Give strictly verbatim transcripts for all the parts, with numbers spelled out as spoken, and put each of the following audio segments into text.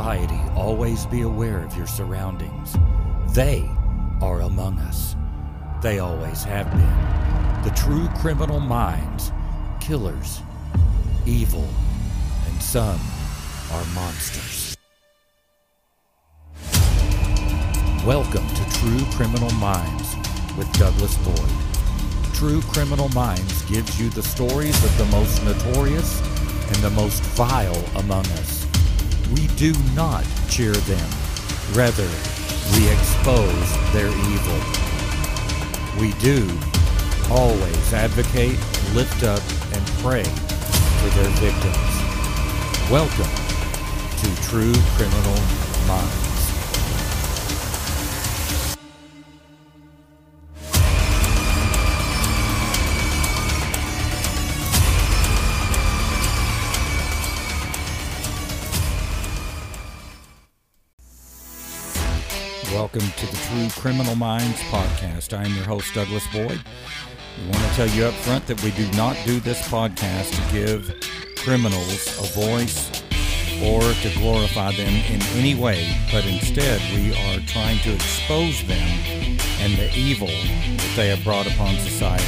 society, always be aware of your surroundings. They are among us. They always have been. The true criminal minds, killers, evil, and some are monsters. Welcome to True Criminal Minds with Douglas Boyd. True Criminal Minds gives you the stories of the most notorious and the most vile among us. We do not cheer them. Rather, we expose their evil. We do always advocate, lift up, and pray for their victims. Welcome to True Criminal Minds. Welcome to the True Criminal Minds podcast. I am your host, Douglas Boyd. We want to tell you up front that we do not do this podcast to give criminals a voice or to glorify them in any way, but instead we are trying to expose them and the evil that they have brought upon society.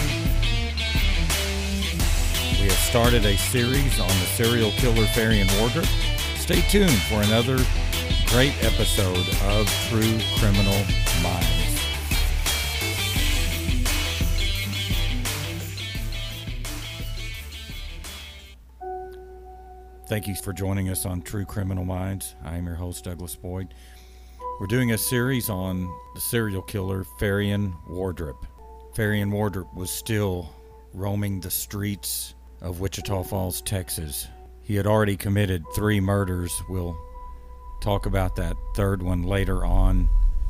We have started a series on the serial killer Farian Wardrop. Stay tuned for another great episode of True Criminal Minds. Thank you for joining us on True Criminal Minds. I am your host, Douglas Boyd. We're doing a series on the serial killer Farian Wardrop. Farian Wardrop was still roaming the streets of Wichita Falls, Texas. He had already committed three murders. We'll talk about that third one later on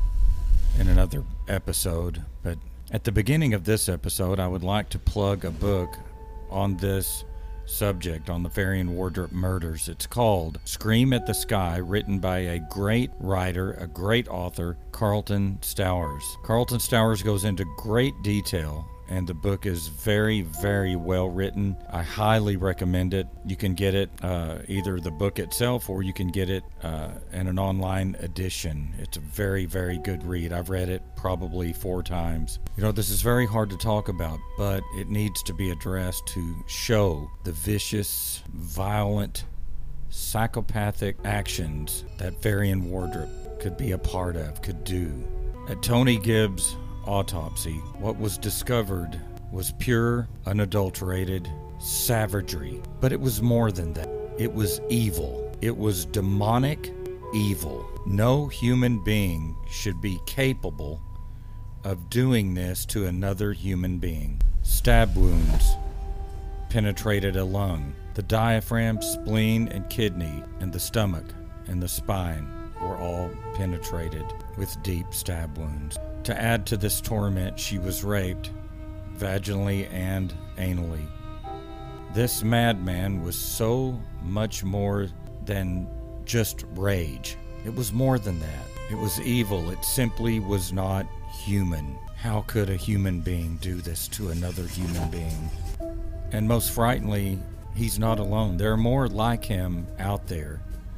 in another episode. But at the beginning of this episode, I would like to plug a book on this subject, on the Farian Wardrop murders. It's called Scream at the Sky, written by a great writer, a great author, Carlton Stowers. Carlton Stowers goes into great detail, and the book is very, very well written. I highly recommend it. You can get it uh, either the book itself or you can get it uh, in an online edition. It's a very, very good read. I've read it probably four times. You know, this is very hard to talk about, but it needs to be addressed to show the vicious, violent, psychopathic actions that Farian Wardrop could be a part of, could do. At Tony Gibbs' autopsy, what was discovered was pure, unadulterated savagery. But it was more than that. It was evil. It was demonic evil. No human being should be capable of doing this to another human being. Stab wounds penetrated a lung. The diaphragm, spleen, and kidney, and the stomach and the spine were all penetrated with deep stab wounds. To add to this torment, she was raped vaginally and anally. This madman was so much more than just rage. It was more than that. It was evil. It simply was not human. How could a human being do this to another human being? And most frighteningly, he's not alone. There are more like him out there.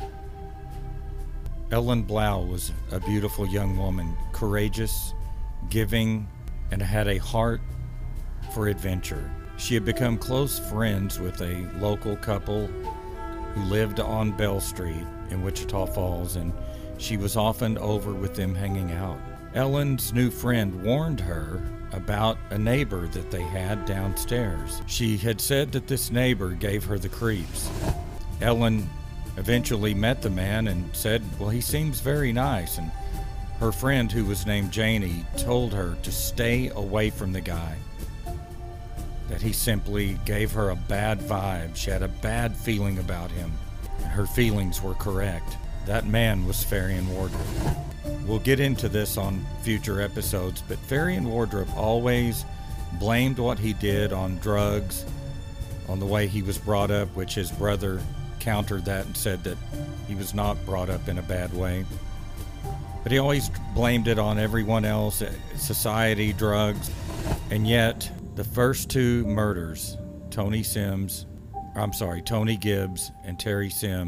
Ellen Blau was a beautiful young woman, courageous, giving, and had a heart for adventure. She had become close friends with a local couple who lived on Bell Street in Wichita Falls, and she was often over with them hanging out. Ellen's new friend warned her about a neighbor that they had downstairs. She had said that this neighbor gave her the creeps. Ellen eventually met the man and said, well, he seems very nice, and her friend, who was named Janie, told her to stay away from the guy, that he simply gave her a bad vibe. She had a bad feeling about him. Her feelings were correct. That man was Farian Wardrop. We'll get into this on future episodes, but Farian Wardrop always blamed what he did on drugs, on the way he was brought up, which his brother countered that and said that he was not brought up in a bad way. But he always blamed it on everyone else, society, drugs. And yet, the first two murders, Tony Sims, I'm sorry, Tony Gibbs and Terry Sims,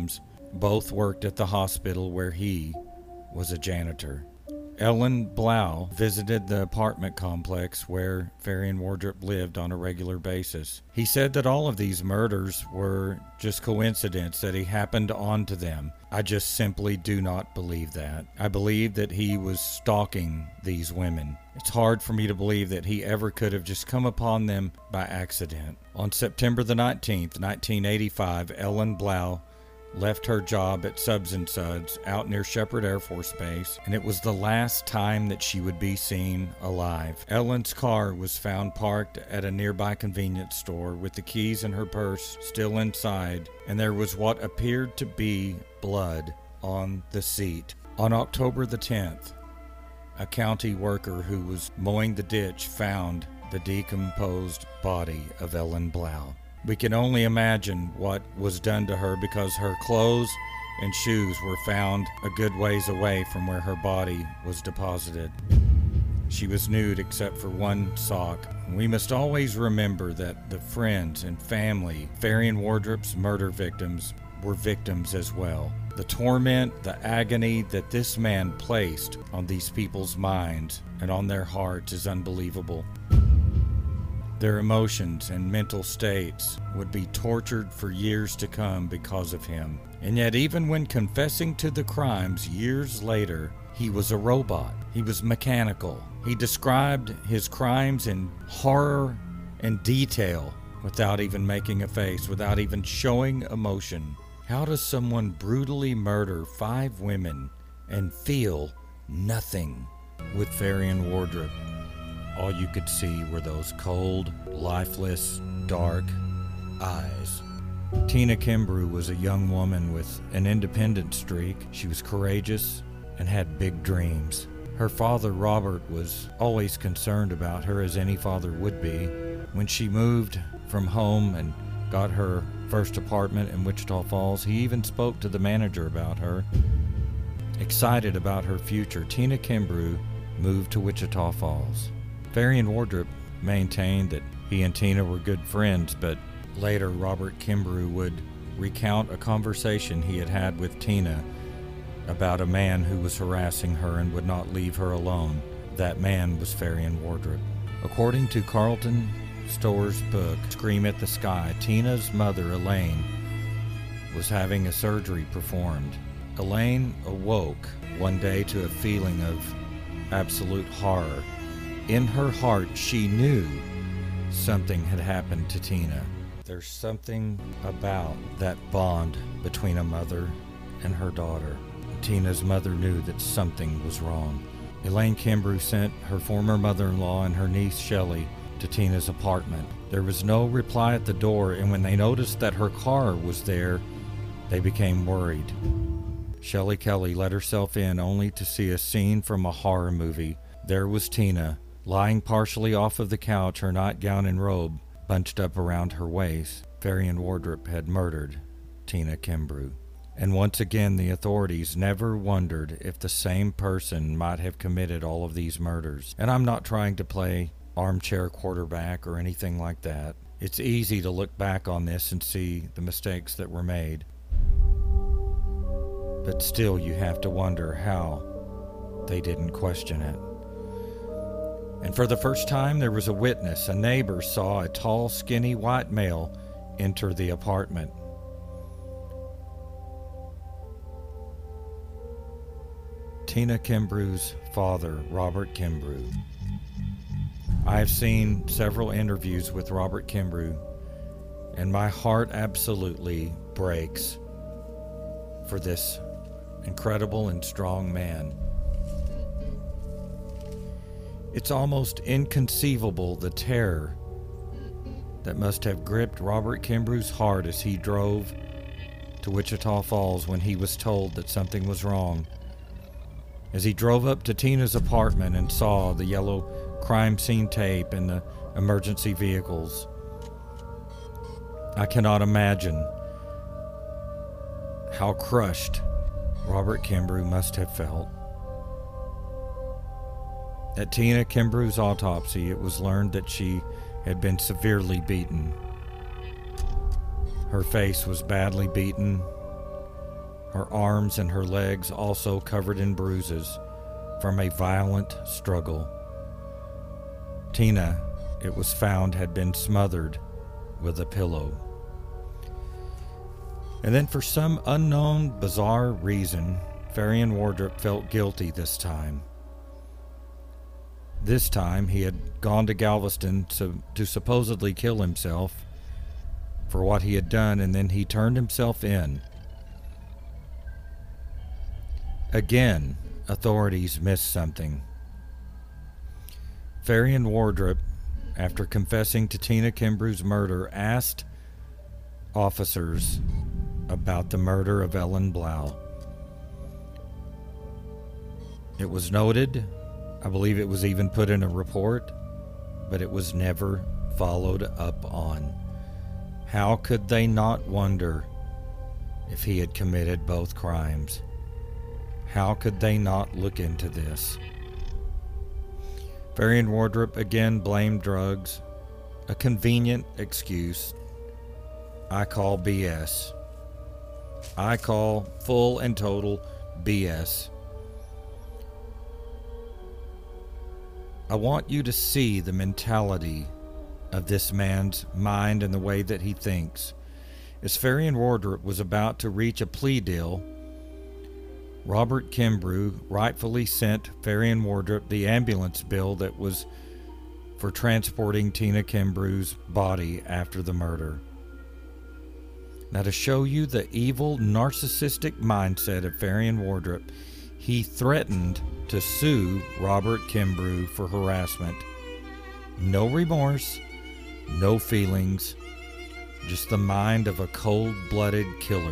Both worked at the hospital where he was a janitor. Ellen Blau visited the apartment complex where Farian Wardrop lived on a regular basis. He said that all of these murders were just coincidence, that he happened onto them. I just simply do not believe that. I believe that he was stalking these women. It's hard for me to believe that he ever could have just come upon them by accident. On September the nineteenth, nineteen eighty-five, Ellen Blau left her job at Subs and Suds out near Shepherd Air Force Base, and it was the last time that she would be seen alive. Ellen's car was found parked at a nearby convenience store with the keys in her purse still inside, and there was what appeared to be blood on the seat. On October the tenth, a county worker who was mowing the ditch found the decomposed body of Ellen Blau. We can only imagine what was done to her because her clothes and shoes were found a good ways away from where her body was deposited. She was nude except for one sock. We must always remember that the friends and family, Farian Wardrop's murder victims, were victims as well. The torment, the agony that this man placed on these people's minds and on their hearts is unbelievable. Their emotions and mental states would be tortured for years to come because of him. And yet, even when confessing to the crimes years later, he was a robot. He was mechanical. He described his crimes in horror and detail without even making a face, without even showing emotion. How does someone brutally murder five women and feel nothing? With Farian Wardrop, all you could see were those cold, lifeless, dark eyes. Tina Kimbrough was a young woman with an independent streak. She was courageous and had big dreams. Her father, Robert, was always concerned about her, as any father would be. When she moved from home and got her first apartment in Wichita Falls, he even spoke to the manager about her. Excited about her future, Tina Kimbrough moved to Wichita Falls. Farian Wardrop maintained that he and Tina were good friends, but later Robert Kimbrough would recount a conversation he had had with Tina about a man who was harassing her and would not leave her alone. That man was Farian Wardrop. According to Carlton Storrs' book, Scream at the Sky, Tina's mother, Elaine, was having a surgery performed. Elaine awoke one day to a feeling of absolute horror. In her heart, she knew something had happened to Tina. There's something about that bond between a mother and her daughter. Tina's mother knew that something was wrong. Elaine Kimbrough sent her former mother-in-law and her niece Shelley to Tina's apartment. There was no reply at the door, and when they noticed that her car was there, they became worried. Shelley Kelly let herself in only to see a scene from a horror movie. There was Tina, lying partially off of the couch, her nightgown and robe bunched up around her waist. Farian Wardrop had murdered Tina Kimbrough. And once again, the authorities never wondered if the same person might have committed all of these murders. And I'm not trying to play armchair quarterback or anything like that. It's easy to look back on this and see the mistakes that were made. But still, you have to wonder how they didn't question it. And for the first time, there was a witness. A neighbor saw a tall, skinny white male enter the apartment. Tina Kimbrough's father, Robert Kimbrough. I have seen several interviews with Robert Kimbrough, and my heart absolutely breaks for this incredible and strong man. It's almost inconceivable the terror that must have gripped Robert Kimbrough's heart as he drove to Wichita Falls when he was told that something was wrong. As he drove up to Tina's apartment and saw the yellow crime scene tape and the emergency vehicles, I cannot imagine how crushed Robert Kimbrough must have felt. At Tina Kimbrough's autopsy, it was learned that she had been severely beaten. Her face was badly beaten. her arms and her legs also covered in bruises from a violent struggle. Tina, it was found, had been smothered with a pillow. And then for some unknown, bizarre reason, Farian Wardrop felt guilty this time. This time he had gone to Galveston to, to supposedly kill himself for what he had done, and then he turned himself in. Again, authorities missed something. Farian Wardrop, after confessing to Tina Kimbrough's murder, asked officers about the murder of Ellen Blau. It was noted, I believe it was even put in a report, but it was never followed up on. How could they not wonder if he had committed both crimes? How could they not look into this? Farian Wardrop again blamed drugs, a convenient excuse. I call B S. I call full and total B S. I want you to see the mentality of this man's mind and the way that he thinks. As Farian Wardrop was about to reach a plea deal, Robert Kimbrough rightfully sent Farian Wardrop the ambulance bill that was for transporting Tina Kimbrough's body after the murder. Now, to show you the evil, narcissistic mindset of Farian Wardrop, he threatened to sue Robert Kimbrough for harassment. No remorse, no feelings, just the mind of a cold-blooded killer.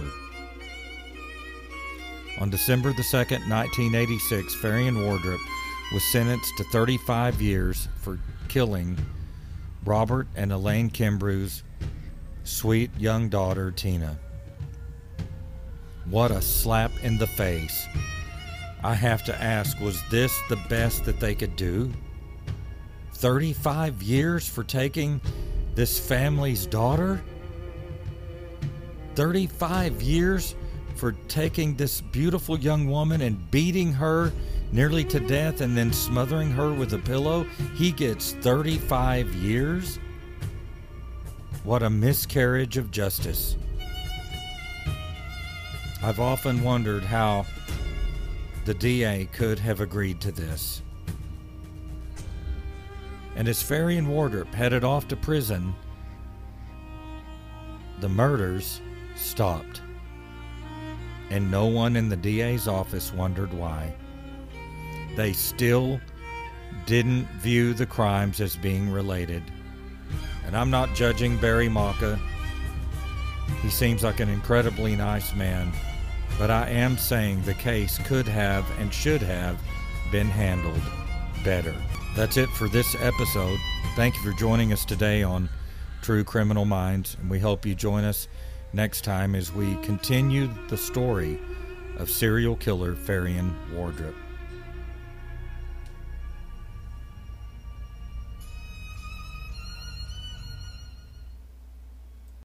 On December the second, nineteen eighty-six, Farian Wardrop was sentenced to thirty-five years for killing Robert and Elaine Kimbrough's sweet young daughter, Tina. What a slap in the face. I have to ask, was this the best that they could do? thirty-five years for taking this family's daughter? thirty-five years for taking this beautiful young woman and beating her nearly to death and then smothering her with a pillow? He gets thirty-five years? What a miscarriage of justice. I've often wondered how the D A could have agreed to this. And as Farian Wardrop headed off to prison, the murders stopped. And no one in the D A's office wondered why. They still didn't view the crimes as being related. And I'm not judging Barry Maka. He seems like an incredibly nice man. But I am saying the case could have and should have been handled better. That's it for this episode. Thank you for joining us today on True Criminal Minds, and we hope you join us next time as we continue the story of serial killer Farian Wardrop.